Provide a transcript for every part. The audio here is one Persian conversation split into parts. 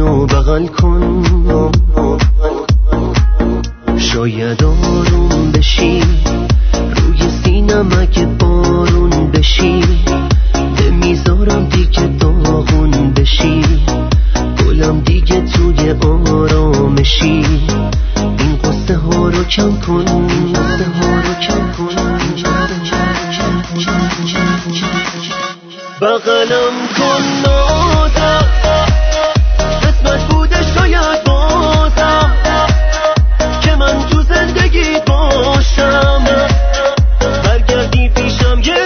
منو بغل کن، شاید آروم بشی، روی سینم اگه بارون بشی، نمیذارم دیگه داغون بشی، گلم دیگه توی آرامشی، این قصه ها رو کم کن، قصه ها رو کم کن، بغلم کن نازم، قسمت بوده شاید بازم که من تو زندگی باشم، برگردی پیشم یه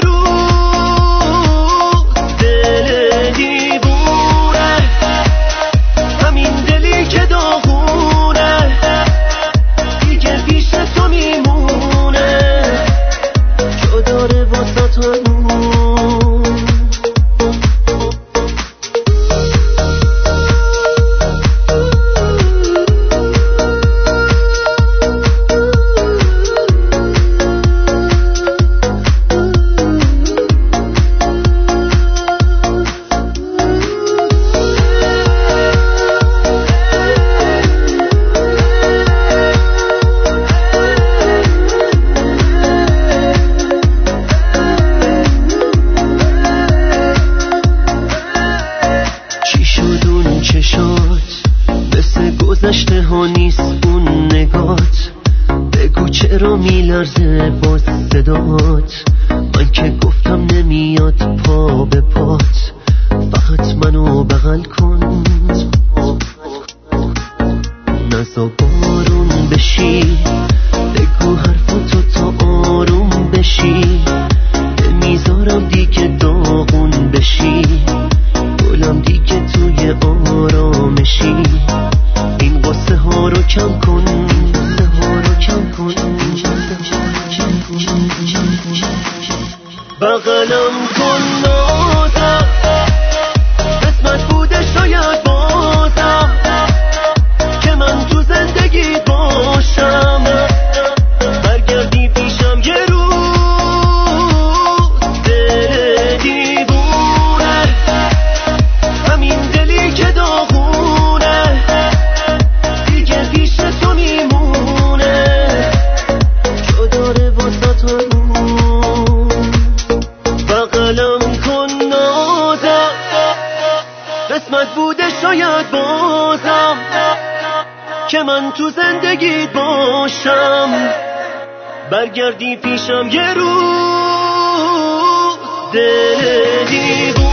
روز، دل دیوونه، همین دلی که داغونه، دیگه پیش تو میمونه، جا داره واسه تو گذشته ها نیست اون نگات، بگو چرا میلرزه باز صدات، من که گفتم نمیاد پا به پات، فقط منو بغل کن، نزا بارون بشی، بگو حرفاتو تا آروم بشی، نمیذارم دیگه داغون بشی، گلم دیگه توی آرامشی، این قصه ها رو کم کن، قصه ها رو کم کن، بغلم کن نازم، قسمت بوده شاید بازم که من تو زندگی باشم، برگردی پیشم یه روز، دل دیوونه، همین دلی که داغونه، دیگه پیش تو میمونه، جا داره واسه تو، بغلم کن نازم، قسمت بوده شاید بازم که من تو زندگیت باشم، برگردی پیشم یه روز، دل دیوونه.